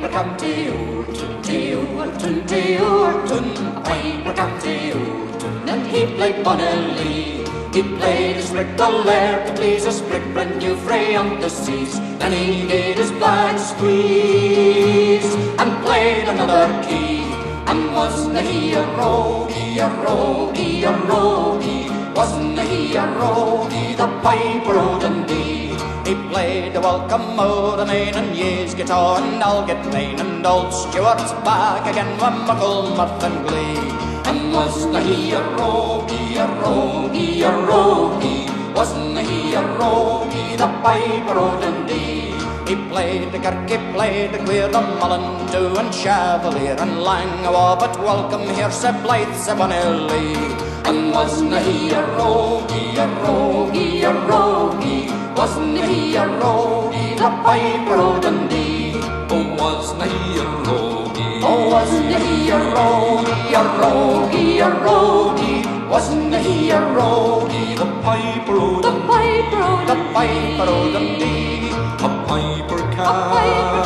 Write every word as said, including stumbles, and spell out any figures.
piper come to you, tun to you, tun to you, tun. A piper come to you, tun. And he played Bonny. He played his Rick-a-lair to please his brick friend new Frey on the seas. Then he gave his black squeeze and played another key. And wasn't he a roguey, a roguey, a roguey? Wasn't he a roguey, the piper o' Dundee? He played the Welcome o' the Main and Ye's guitar and I'll get main and old Stuart's back again with muckle mirth and glee. And wasn't he a roguey, a roguey, a roguey? Wasn't he a roguey, the piper o' Dundee? He played the kirk, he played the queer, the mullen too, and Chevalier and Lang awa, but welcome here, sae blithe, sae Bonny. And wasn't he a roguey, a roguey, a roguey? Wasn't he a roguey, the piper o' Dundee? Oh, wasn't he a roguey? Oh, wasn't he a roguey, a roguey, a roguey? Wasn't he a roguey, the piper o' the piper o' the piper o' Dundee? A piper A can